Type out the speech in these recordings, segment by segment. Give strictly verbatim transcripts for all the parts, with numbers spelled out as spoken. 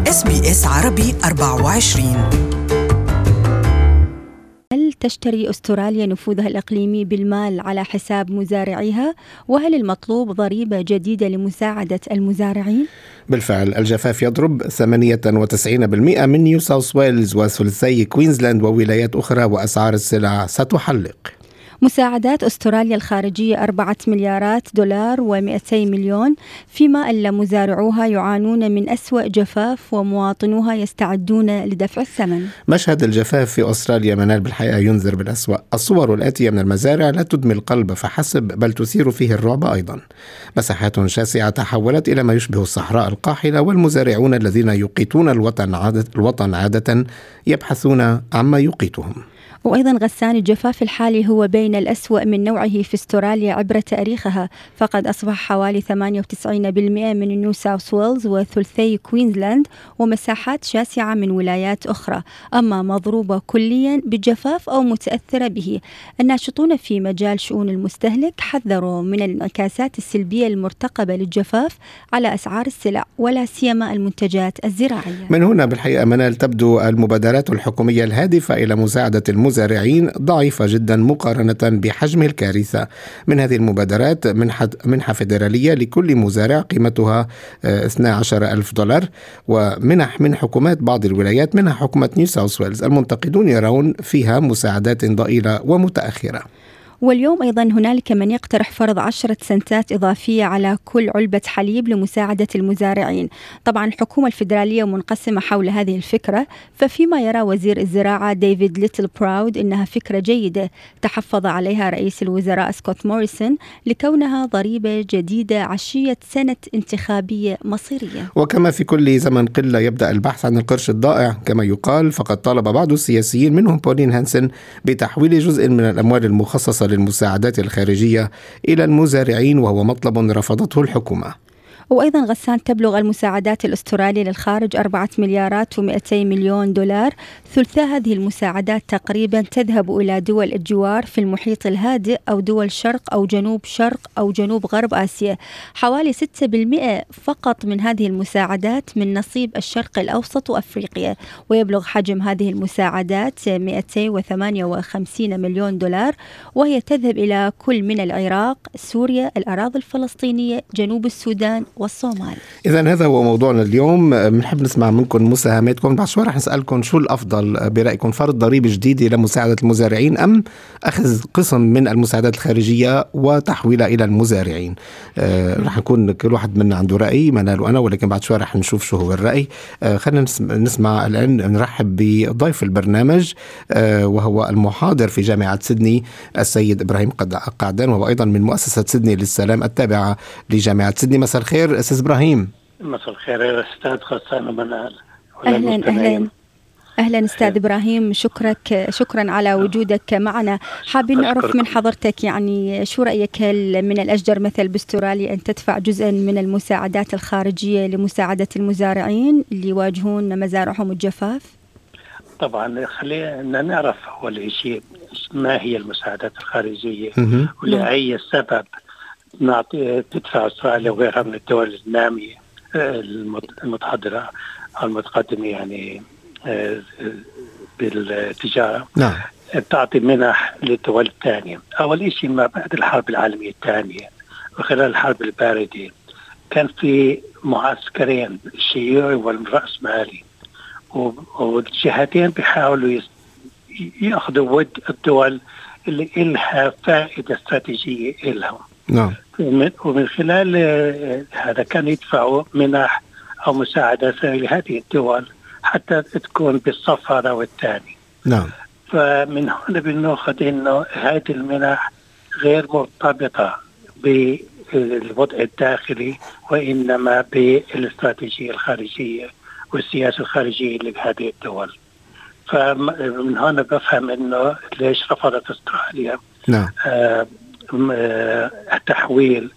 إس بي إس عربي أربعة وعشرين. هل تشتري أستراليا نفوذها الإقليمي بالمال على حساب مزارعيها؟ وهل المطلوب ضريبة جديدة لمساعدة المزارعين؟ بالفعل الجفاف يضرب ثمانية وتسعين بالمئة من نيو ساوث ويلز وثلثي كوينزلاند وولايات أخرى، وأسعار السلع ستحلق. مساعدات أستراليا الخارجية أربعة مليارات دولار ومئتي مليون، فيما أن مزارعوها يعانون من أسوأ جفاف ومواطنوها يستعدون لدفع الثمن. مشهد الجفاف في أستراليا منال بالحقيقة ينذر بالأسوأ. الصور الآتية من المزارع لا تدمي القلب فحسب، بل تثير فيه الرعب أيضا. مساحات شاسعة تحولت إلى ما يشبه الصحراء القاحلة، والمزارعون الذين يقيتون الوطن عادة, الوطن عادة يبحثون عما يقيتهم. وأيضا غسان الجفاف الحالي هو بين الأسوأ من نوعه في استراليا عبر تاريخها، فقد أصبح حوالي ثمانية وتسعين بالمئة من نيو ساوث ويلز وثلثي كوينزلاند ومساحات شاسعة من ولايات أخرى أما مضروبة كليا بالجفاف أو متأثرة به. الناشطون في مجال شؤون المستهلك حذروا من الانعكاسات السلبية المرتقبة للجفاف على أسعار السلع ولا سيما المنتجات الزراعية. من هنا بالحقيقة منال تبدو المبادرات الحكومية الهادفة إلى مساعدة المزارعين المزارعين ضعيفة جدا مقارنة بحجم الكارثة. من هذه المبادرات منحة, منحة فيدرالية لكل مزارع قيمتها اثني عشر ألف دولار، ومنح من حكومات بعض الولايات منها حكومة نيو ساوث ويلز. المنتقدون يرون فيها مساعدات ضئيلة ومتأخرة. واليوم أيضا هنالك من يقترح فرض عشرة سنتات إضافية على كل علبة حليب لمساعدة المزارعين. طبعا الحكومة الفيدرالية منقسمة حول هذه الفكرة، ففيما يرى وزير الزراعة ديفيد ليتل براود إنها فكرة جيدة تحفظ عليها رئيس الوزراء سكوت موريسون لكونها ضريبة جديدة عشية سنة انتخابية مصيرية. وكما في كل زمن قلة يبدأ البحث عن القرش الضائع كما يقال، فقد طالب بعض السياسيين منهم بولين هانسن بتحويل جزء من الأموال المخصصة للمساعدات الخارجية إلى المزارعين، وهو مطلب رفضته الحكومة. وأيضا غسان تبلغ المساعدات الأسترالية للخارج أربعة مليارات ومئتي مليون دولار. ثلث هذه المساعدات تقريبا تذهب إلى دول الجوار في المحيط الهادئ أو دول شرق أو جنوب شرق أو جنوب غرب آسيا. حوالي ستة بالمئة فقط من هذه المساعدات من نصيب الشرق الأوسط وأفريقيا، ويبلغ حجم هذه المساعدات مئتين وثمانية وخمسين مليون دولار، وهي تذهب إلى كل من العراق، سوريا، الأراضي الفلسطينية، جنوب السودان والصومال. إذن هذا هو موضوعنا اليوم. بنحب نسمع منكم مساهماتكم. بعد شوي رح نسألكم شو الأفضل برأيكم، فرض ضريبة جديدة لمساعدة المزارعين أم أخذ قسم من المساعدات الخارجية وتحويلها إلى المزارعين. آه رح نكون كل واحد منا عنده رأي، منال وأنا، ولكن بعد شوي رح نشوف شو هو الرأي. آه خلينا نسمع الآن، نرحب بضيف البرنامج آه وهو المحاضر في جامعة سيدني السيد إبراهيم قعدان، وهو أيضا من مؤسسة سيدني للسلام التابعة لجامعة سيدني. مساء الخير أستاذ إبراهيم. مساء الخير يا أستاذ غسان ومنال. أهلا أهلا أهلا أستاذ إبراهيم، شكرك شكرا على وجودك معنا. حابين نعرف من حضرتك يعني شو رأيك، هل من الأشجر مثل باستراليا أن تدفع جزءا من المساعدات الخارجية لمساعدة المزارعين اللي يواجهون مزارعهم الجفاف؟ طبعا خلينا نعرف أول شيء ما هي المساعدات الخارجية ولأي سبب نعطي تدفع أستراليا وغيرها من الدول النامية المتحضرة أو المتقدمة يعني بالتجارة. نعم. تعطي منح للدول الثانية. أول شيء ما بعد الحرب العالمية الثانية وخلال الحرب الباردة كان في معسكرين، الشيوعي والرأسمالي، والجهتين بيحاولوا يأخذوا ود الدول اللي إلها فائدة استراتيجية إلهم. نعم. ومن خلال هذا كان يدفعوا منح أو مساعدات لهذه الدول حتى تكون بالصف هذا والثاني. نعم. فمن هنا بنأخذ إنه هذه المنح غير مرتبطة بالوضع الداخلي وإنما بالاستراتيجية الخارجية والسياسة الخارجية اللي بهذه الدول. فمن هنا بفهم إنه ليش رفضت أستراليا نعم. آه تحويل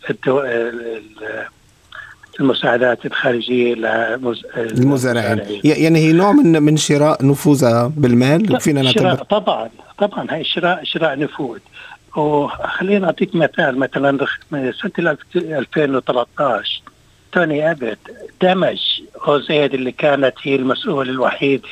المساعدات الخارجية للمزارعين. يعني هي نوع من من شراء نفوذها بالمال. فينا نعتبر طبعا طبعا هاي شراء شراء نفوذ. وخلينا نعطيك مثال، مثلا سنة ألفين وثلاثة عشر توني أبت دمج أوزيد اللي كانت هي المسؤول الوحيد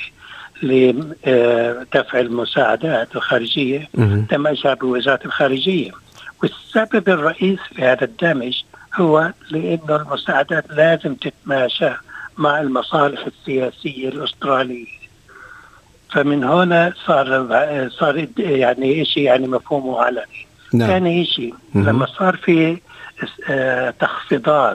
لدفع المساعدات الخارجية، دمجها بوزارة الخارجية. والسبب الرئيسي في هذا الدمج هو لأنه المساعدات لازم تتماشى مع المصالح السياسية الأسترالية. فمن هنا صار صار يعني شيء يعني مفهومه علني. نعم. ثاني شيء لما صار في تخفيضات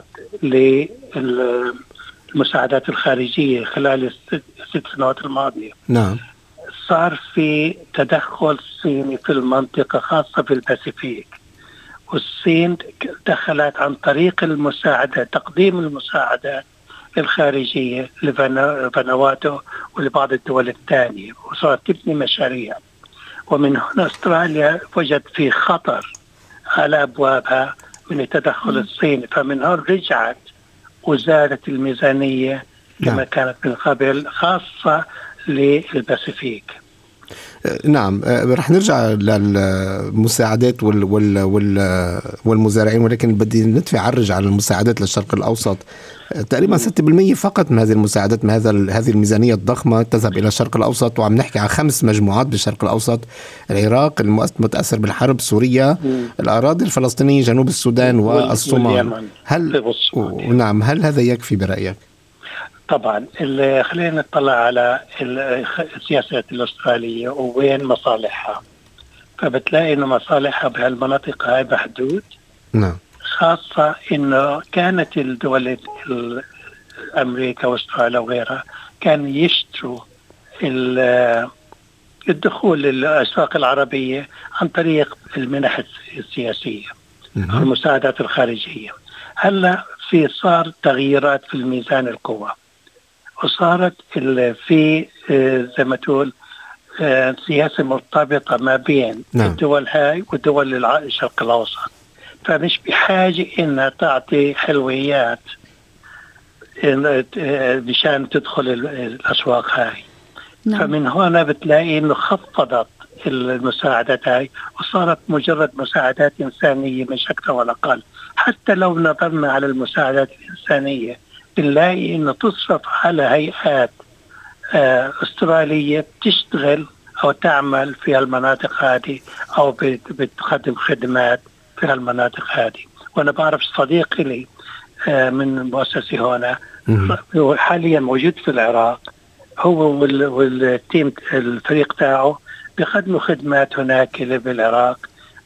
للمساعدات الخارجية خلال الست سنوات الماضية، نعم، صار في تدخل صيني في المنطقة خاصة في الباسيفيك، والصين دخلت عن طريق المساعدة تقديم المساعدات الخارجية لفانواتو ولبعض الدول الثانية، وصارت تبني مشاريع. ومن هنا استراليا وجد في خطر على أبوابها من التدخل الصيني، فمن هنا رجعت وزادت الميزانية كما نعم. كانت من قبل خاصة للباسيفيك. نعم، رح نرجع للمساعدات وال وال وال والمزارعين، ولكن بدي ندفع عرج على المساعدات للشرق الأوسط. تقريبا ستة بالمئة فقط من هذه المساعدات، من هذا هذه الميزانية الضخمة تذهب إلى الشرق الأوسط، وعم نحكي عن خمس مجموعات بالشرق الأوسط: العراق المتأثر بالحرب، سوريا، الأراضي الفلسطينية، جنوب السودان والصومال. هل نعم هل هذا يكفي برأيك؟ طبعا خلينا نطلع على السياسات الأسترالية ووين مصالحها. فبتلاقي إنه مصالحها بهالمناطق هاي بحدود. نعم. خاصة إنه كانت الدول أمريكا وأستراليا وغيرها كان يشتروا الدخول للأسواق العربية عن طريق المنح السياسية والمساعدات الخارجية. هلا في صار تغييرات في الميزان القوى، وصارت في زي ما تقول سياسة مرتبطة ما بين نعم. الدول هاي والدول الشرق الأوسط، فمش بحاجة إنها تعطي حلويات مشان تدخل الأسواق هاي. نعم. فمن هنا بتلاقي إنه خفضت المساعدات هاي وصارت مجرد مساعدات إنسانية مش أكثر ولا أقل. حتى لو نظرنا على المساعدات الإنسانية بنلاقي إنه تصرف على هيئات أسترالية بتشتغل أو تعمل في المناطق هذه أو بتقدم خدمات في المناطق هذه. وأنا بعرف صديقي لي من مؤسسة هنا حاليا موجود في العراق، هو والتيم الفريق تاعه بيقدموا خدمات هناك بالعراق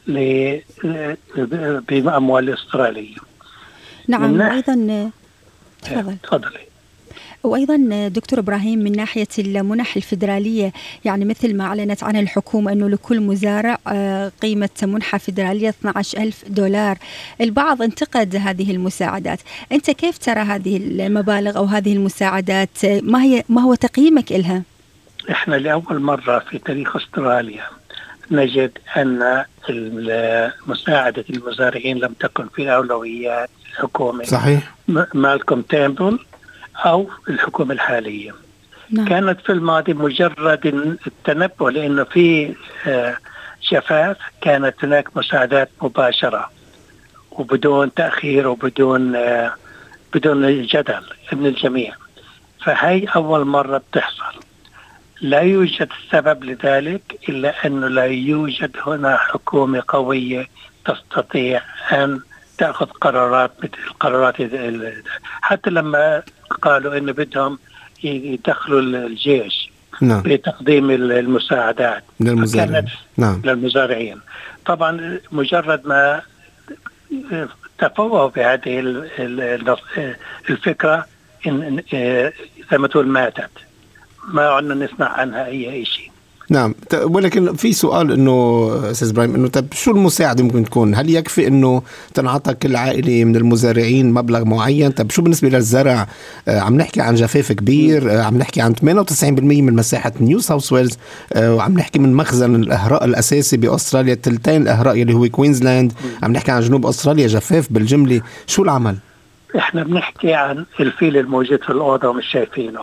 بأموال أسترالية. نعم. وأيضا تفضل. تفضلي. وأيضا دكتور إبراهيم، من ناحية المنح الفيدرالية، يعني مثل ما أعلنت عنها الحكومة أنه لكل مزارع قيمة منحة فيدرالية اثني عشر ألف دولار. البعض انتقد هذه المساعدات، أنت كيف ترى هذه المبالغ أو هذه المساعدات؟ ما هي ما هو تقييمك إلها؟ إحنا لأول مرة في تاريخ أستراليا نجد أن مساعدة المزارعين لم تكن في أولويات الحكومة. صحيح. مالكم تيمبل أو الحكومة الحالية. نعم. كانت في الماضي مجرد التنبؤ، لأنه في جفاف كانت هناك مساعدات مباشرة وبدون تأخير وبدون بدون جدل من الجميع. فهي أول مرة بتحصل. لا يوجد سبب لذلك إلا أنه لا يوجد هنا حكومة قوية تستطيع أن تأخذ قرارات مثل القرارات. حتى لما قالوا إنه بدهم يدخلوا الجيش نعم. بتقديم المساعدات للمزارعين. نعم. للمزارعين. طبعا مجرد ما تفوهوا بهذه الفكرة إن زي ما تقول ماتت، ما عدنا نسمع عنها أي شيء. نعم. ولكن في سؤال إنه أستاذ إبراهيم، إنه طب شو المساعدة ممكن تكون؟ هل يكفي إنه تنعطى كل عائلة من المزارعين مبلغ معين؟ طب شو بالنسبة للزرع؟ آه عم نحكي عن جفاف كبير، آه عم نحكي عن ثمانية وتسعين بالمئة من مساحة نيو ساوث ويلز، آه وعم نحكي من مخزن الأهراء الأساسي بأستراليا، تلتين الأهراء اللي هو كوينزلاند، عم نحكي عن جنوب أستراليا جفاف بالجملة. شو العمل؟ إحنا بنحكي عن الفيل الموجود في الأوضة ومش شايفينه.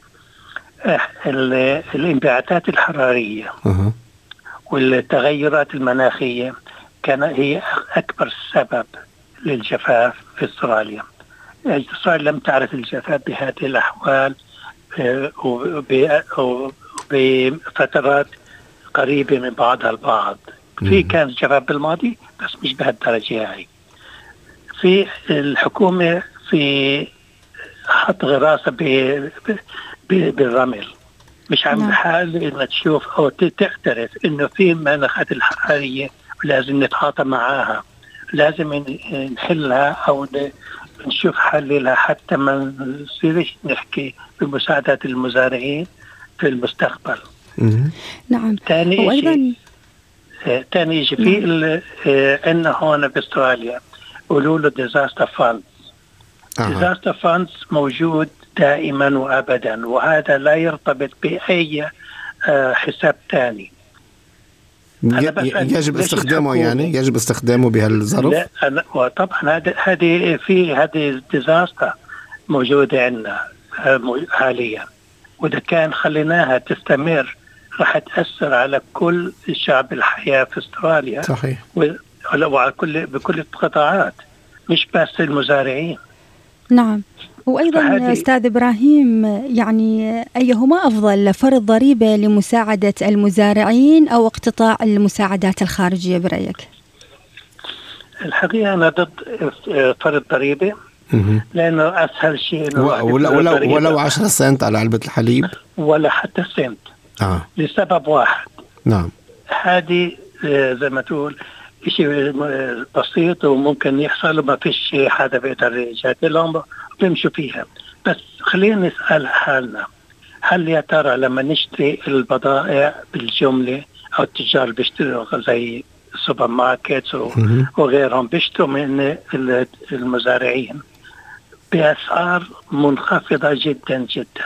الانبعاثات الحرارية أه. والتغيرات المناخية كان هي أكبر سبب للجفاف في أستراليا. إسرائيل لم تعرف الجفاف بهذه الأحوال وبفترات قريبة من بعضها البعض. في كان جفاف بالماضي بس مش بهالدرجة هاي. في الحكومة في حط غراسة بالرمل، مش عم حال إنها تشوف أو تعترف إنه في مناخات الحرارية ولازم نتعاطى معاها، لازم نحلها أو نشوف حل لها حتى ما نصيرش نحكي بمساعدة المزارعين في المستقبل. نعم. ثاني وأيضا ثاني شيء في عندنا هون باستراليا قولوا له ديزاستر فاند. ديزاستر فاند موجود دائما وابدا، وهذا لا يرتبط باي حساب ثاني. يجب استخدامه يعني يجب استخدامه بهالظرف. لا وطبعا هذا هذه في هذه ديزاستر موجوده عندنا حاليا، واذا كان خليناها تستمر راح تأثر على كل الشعب الحياة في استراليا. صحيح. وعلى كل بكل القطاعات مش بس المزارعين. نعم. وأيضا أستاذ إبراهيم، يعني أيهما أفضل، فرض ضريبة لمساعدة المزارعين أو اقتطاع المساعدات الخارجية برأيك؟ الحقيقة أنا ضد فرض ضريبة لأنه أسهل شيء. ولو ولو, ولو عشرة سنت على علبة الحليب ولا حتى سنت. آه. لسبب واحد. نعم. هذه زي ما تقول شيء بسيط وممكن يحصل وما فيش شيء حدا بيقدر يجادل لهم بيمشوا فيها. بس خلينا نسأل حالنا، هل يا ترى لما نشتري البضائع بالجملة أو التجار بيشتروا زي السوبر ماركت وغيرهم بيشتروا من المزارعين بأسعار منخفضة جدا جدا،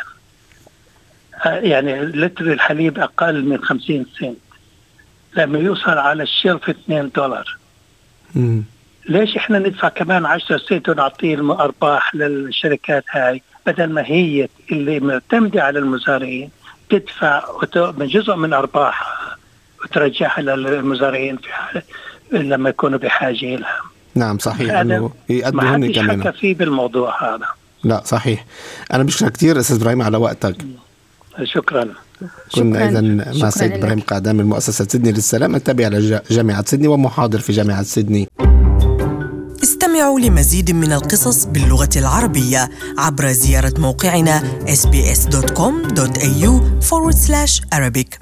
يعني لتر الحليب أقل من خمسين سنت لما يوصل على الشرف اثنين دولار. مم. ليش إحنا ندفع كمان عشرة سنت ونعطيه الأرباح للشركات هاي بدل ما هي اللي معتمدة على المزارعين تدفع من جزء من أرباحها وترجعها للمزارعين في حال لما يكونوا بحاجة لها. نعم صحيح، إنه يقدموا هن كمان. ما حكى فيه بالموضوع هذا. لا صحيح. أنا بشكرك كتير أستاذ إبراهيم على وقتك. شكرا. كنا إذا مع سيد إبراهيم قعدان من مؤسسة سيدني للسلام التابعة لجامعة سيدني ومحاضر في جامعة سيدني. استمعوا لمزيد من القصص باللغة العربية عبر زيارة موقعنا إس بي إس دوت كوم دوت إيه يو forward slash Arabic.